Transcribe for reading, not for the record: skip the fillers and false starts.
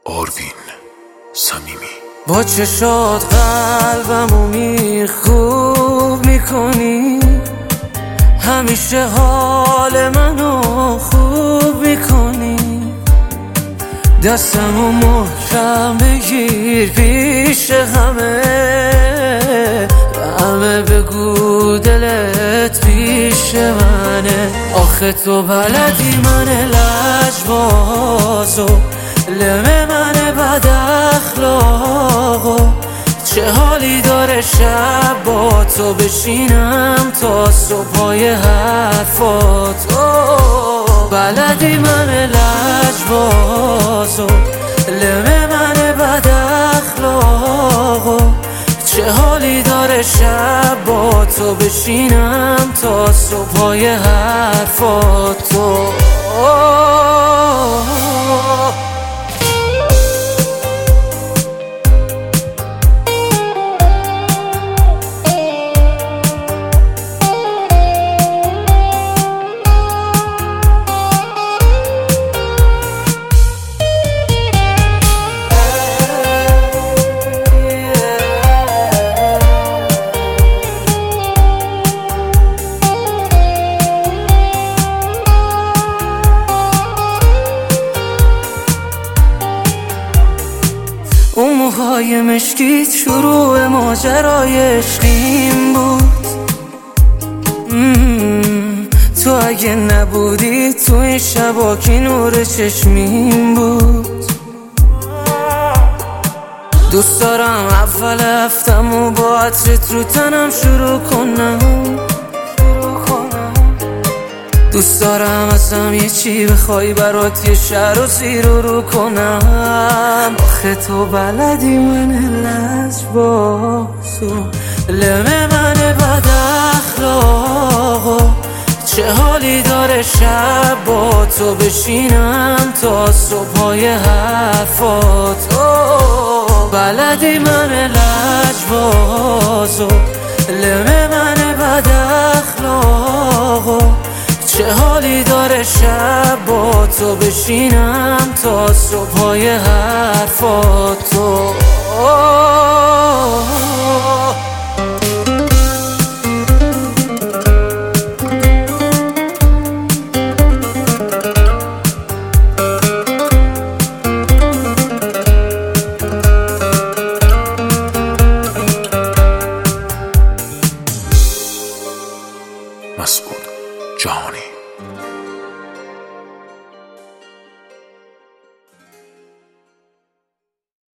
آروین صمیمی. با چشات قلبمو خوب میکنی، همیشه حال منو خوب میکنی. دستمو محکم بگیر پیش همه بگو دلت پیش منه. آخه تو بلدی من لجبازو، لمه من بد اخلاقو. چه حالی داره شب با تو بشینم تا صبحای حرفاتو. بلدی من لجبازو، لمه من بد اخلاقو. چه حالی داره شب با تو بشینم تا صبحای حرفاتو. اون موهای مشکیت شروع ماجرای عشقیم بود. تو اگه نبودی تو این شبا کی نور چشمیم بود. دوست دارم اول هفتمو با عطرت رو تنم شروع کنم. دوست دارم ازم یه چی بخوای برات یه شهر و زیر رو کنم. آخه تو بلدی من لجبازو، لمه من بد اخلاقو. چه حالی داره شب با تو بشینم تا صبحای حرفاتو. بلدی من لجبازو، لمه من بد اخلاقو. چه حالی داره شب با تو بشینم تا صبحای حرفاتو.